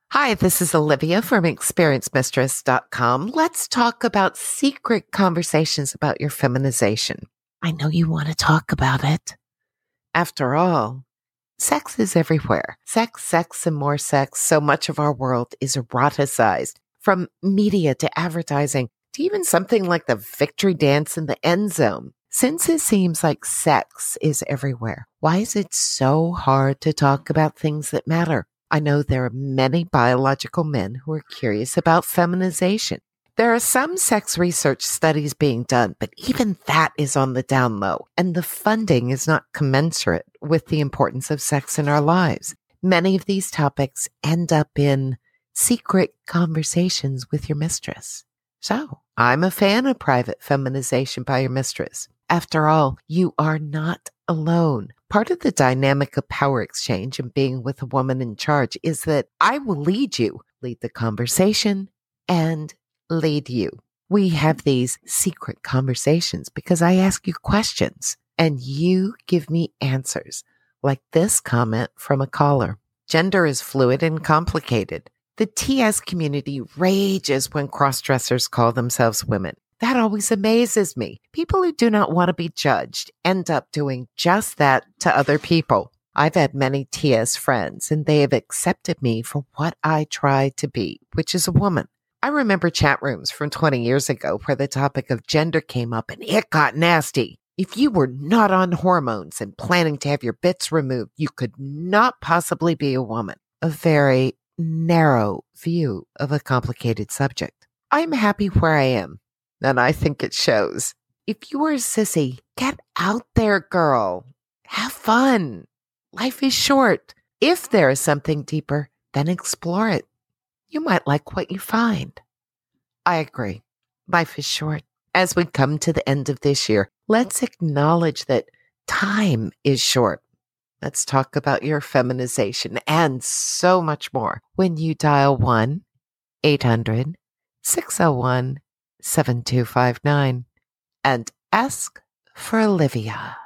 Hi, this is Olivia from ExperienceMistress.com. Let's talk about secret conversations about your feminization. I know you want to talk about it. After all, sex is everywhere. Sex, sex, and more sex. So much of our world is eroticized, from media to advertising to even something like the victory dance in the end zone. Since it seems like sex is everywhere, why is it so hard to talk about things that matter? I know there are many biological men who are curious about feminization. There are some sex research studies being done, but even that is on the down low, and the funding is not commensurate with the importance of sex in our lives. Many of these topics end up in secret conversations with your mistress. So, I'm a fan of private feminization by your mistress. After all, you are not alone. Part of the dynamic of power exchange and being with a woman in charge is that I will lead the conversation, and lead you. We have these secret conversations because I ask you questions and you give me answers, like this comment from a caller. Gender is fluid and complicated. The TS community rages when cross-dressers call themselves women. That always amazes me. People who do not want to be judged end up doing just that to other people. I've had many TS friends, and they have accepted me for what I try to be, which is a woman. I remember chat rooms from 20 years ago where the topic of gender came up and it got nasty. If you were not on hormones and planning to have your bits removed, you could not possibly be a woman. A very narrow view of a complicated subject. I'm happy where I am, and I think it shows. If you are a sissy, get out there, girl. Have fun. Life is short. If there is something deeper, then explore it. You might like what you find. I agree. Life is short. As we come to the end of this year, let's acknowledge that time is short. Let's talk about your feminization and so much more when you dial 1-800-601-7259 and ask for Olivia.